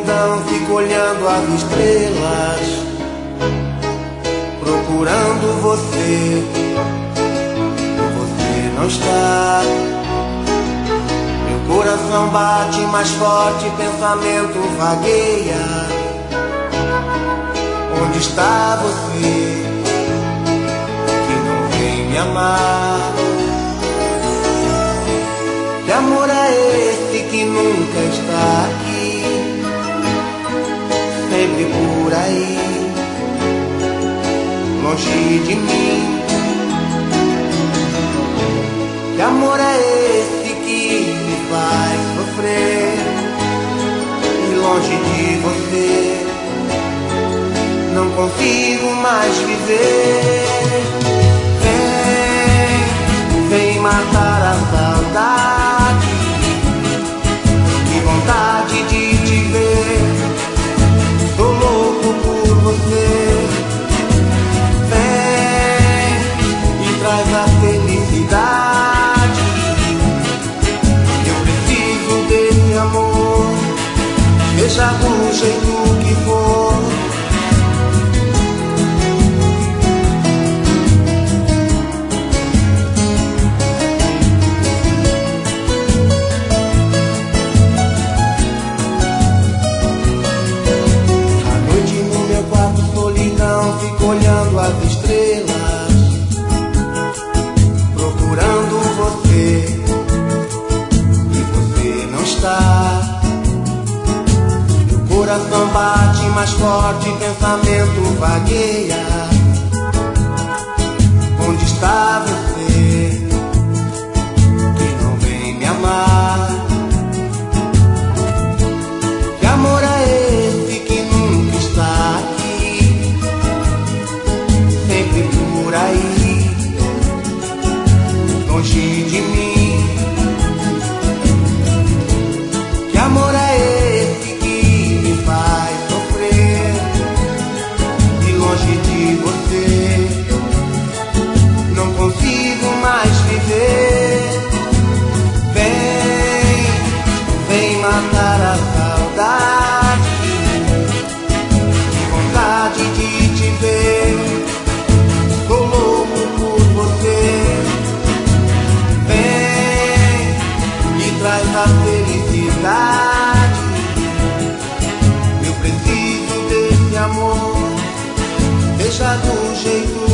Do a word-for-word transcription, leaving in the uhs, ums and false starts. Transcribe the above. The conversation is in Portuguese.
solidão, fico olhando as estrelas, procurando você. Você não está. Meu coração bate mais forte, pensamento vagueia. Onde está você que não vem me amar? Que amor é esse que nunca está aqui, sempre por aí, longe de mim? Que amor é esse que me faz sofrer, e longe de você não consigo mais viver? Vem, vem matar a saudade, que vontade de te ver, tô louco por você. Vem e traz a felicidade, eu preciso desse amor, seja do jeito que for. Fico olhando as estrelas, procurando você, e você não está. Meu coração bate mais forte, pensamento vagueia. Onde está você que não vem me amar? Que amor é esse que nunca está aqui, sempre por aí, longe de mim? Que amor é esse que me faz sofrer, e longe de você não consigo mais viver? Vem, vem matar a saudade, que vontade de te ver, tô louco por você. Vem e traz a felicidade, eu preciso desse amor, deixa do jeito